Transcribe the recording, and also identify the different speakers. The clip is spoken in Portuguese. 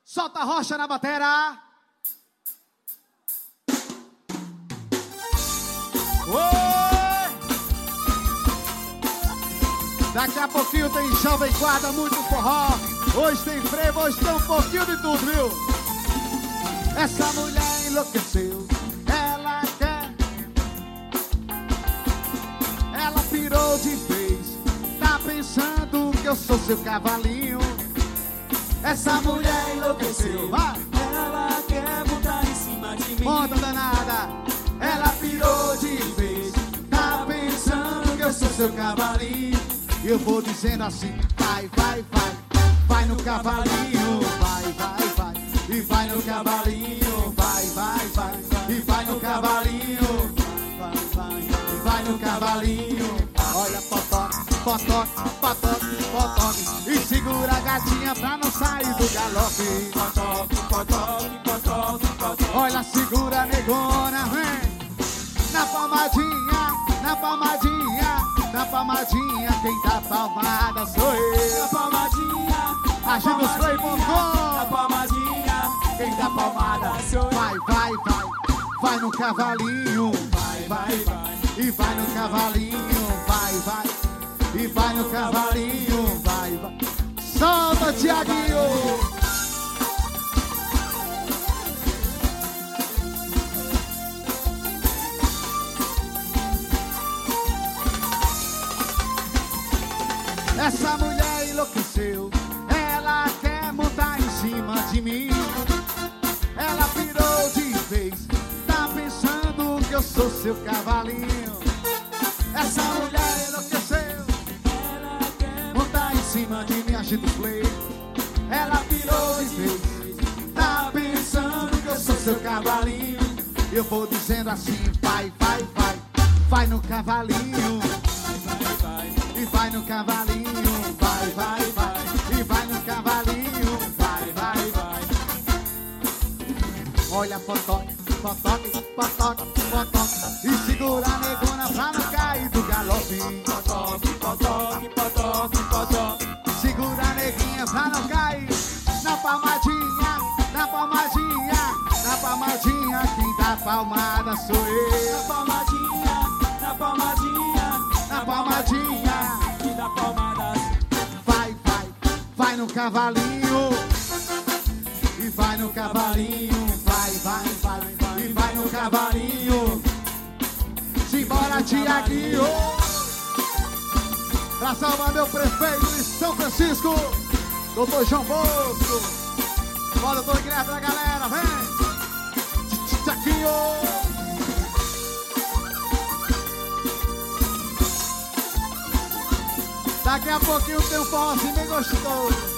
Speaker 1: Solta a rocha na batera. Oi! Daqui a pouquinho tem Jovem Guarda, muito forró. Hoje tem frevo, hoje tem um pouquinho de tudo, viu? Essa mulher enlouqueceu, ela quer. Ela pirou de vez, tá pensando que eu sou seu cavalinho. Essa mulher enlouqueceu, vai.
Speaker 2: Ela quer botar em cima de mim.
Speaker 1: Monta danada. Ela pirou de vez, tá pensando que eu sou seu cavalinho. Eu vou dizendo assim, vai, vai, vai. Vai no cavalinho, vai, vai, vai. E vai no cavalinho, vai, vai, vai. E vai no cavalinho, vai, vai, vai. E vai no cavalinho. Olha, potoque, potoque, potoque, potoque. E segura a gatinha pra não sair do galope.
Speaker 2: Potoque, potoque, potoque, potoque.
Speaker 1: Olha, segura a negona, vem. Na palmadinha, na palmadinha, na palmadinha. Quem dá palmada sou eu.
Speaker 2: Na palmadinha,
Speaker 1: Agita os play,
Speaker 2: na
Speaker 1: Bongô.
Speaker 2: palmadinha.
Speaker 1: Quem dá palmada
Speaker 2: sou eu.
Speaker 1: vai, vai, vai. Vai no cavalinho,
Speaker 2: Vai, vai, vai.
Speaker 1: e vai no cavalinho, vai, vai. E vai no cavalinho, vai, vai. Solta, Tiaguinho. Essa mulher enlouqueceu, ela quer montar em cima de mim. Ela pirou de vez, tá pensando que eu sou seu cavalinho. Essa mulher enlouqueceu,
Speaker 2: Ela quer
Speaker 1: montar em cima de mim, agita o play. Ela pirou de vez, tá pensando que eu sou seu cavalinho. Eu vou dizendo assim, vai, vai, vai. Vai no cavalinho,
Speaker 2: vai, vai.
Speaker 1: e vai no cavalinho, vai, vai, vai. E vai no cavalinho, vai, vai, vai. Olha, potoque, potoque, potoque, potoque. E segura a negona pra não cair do galope.
Speaker 2: Potoque, potoque, potoque, potoque.
Speaker 1: Segura a neguinha pra não cair. Na palmadinha, na palmadinha, na palmadinha. Quem dá palmada sou eu.
Speaker 2: Na palmadinha, na palmadinha,
Speaker 1: Na palmadinha.
Speaker 2: que dá palmadas.
Speaker 1: Vai, vai, vai no cavalinho. E vai no cavalinho. Vai, vai, vai. E vai no cavalinho. Simbora, Tiaguinho. Pra salvar meu prefeito de São Francisco, doutor João Bosco. Bora, doutor Guilherme pra galera, vem. Tiaguinho. Daqui a pouquinho tem um forrozinho bem gostoso.